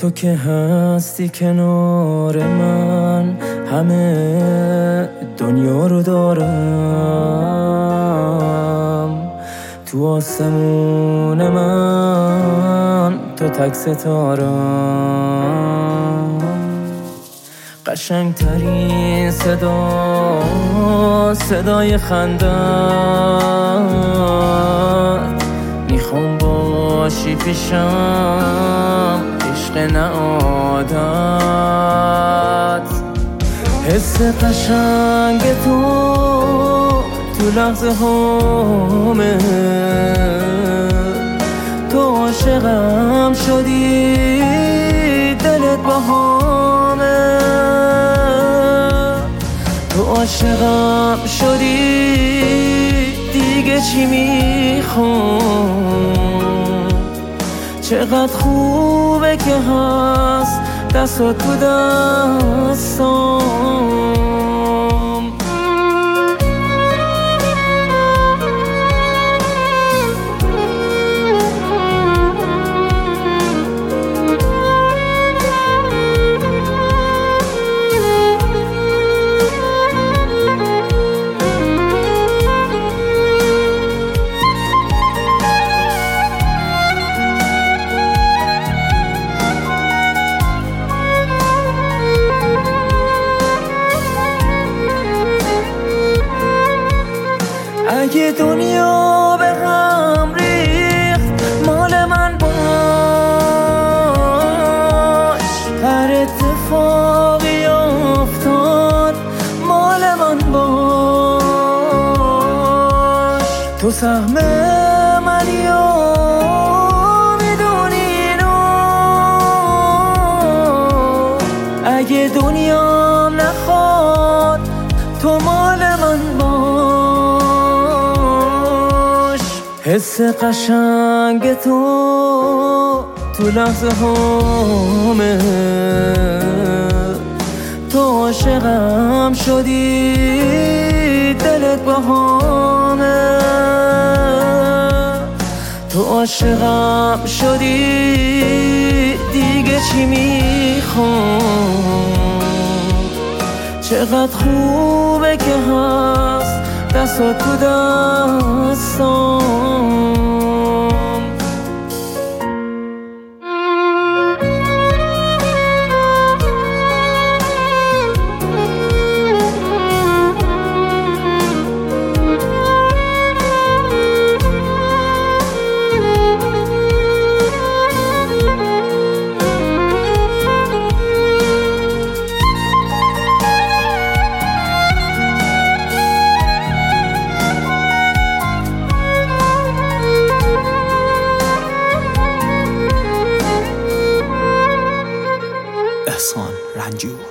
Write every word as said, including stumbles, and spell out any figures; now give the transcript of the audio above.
تو که هستی کنار من، همه دنیا رو دارم. تو آسمون من تو تک ستارم. قشنگترین صدا صدای خندت، میخوام باشی پیشم عشق نه عادت. حس قشنگ تو تو لحظه هامه، تو عاشقم شدی دلت باهامه. تو عاشقم شدی دیگه چی میخوام. چقدر خوبه که هست دستات تو دستام. اگه دنیا به هم ریخت مال من باش، هر اتفاقی افتاد مال من باش. تو سهم منی و میدونی اینو، اگه دنیام نخواد تو مال من باش. حس قشنگ تو تو لحظه هامه، تو عاشقم شدی دلت باهامه. تو عاشقم شدی دیگه چی میخوام. چقدر خوبه که هست دستات تو دستام. احسان رنجو.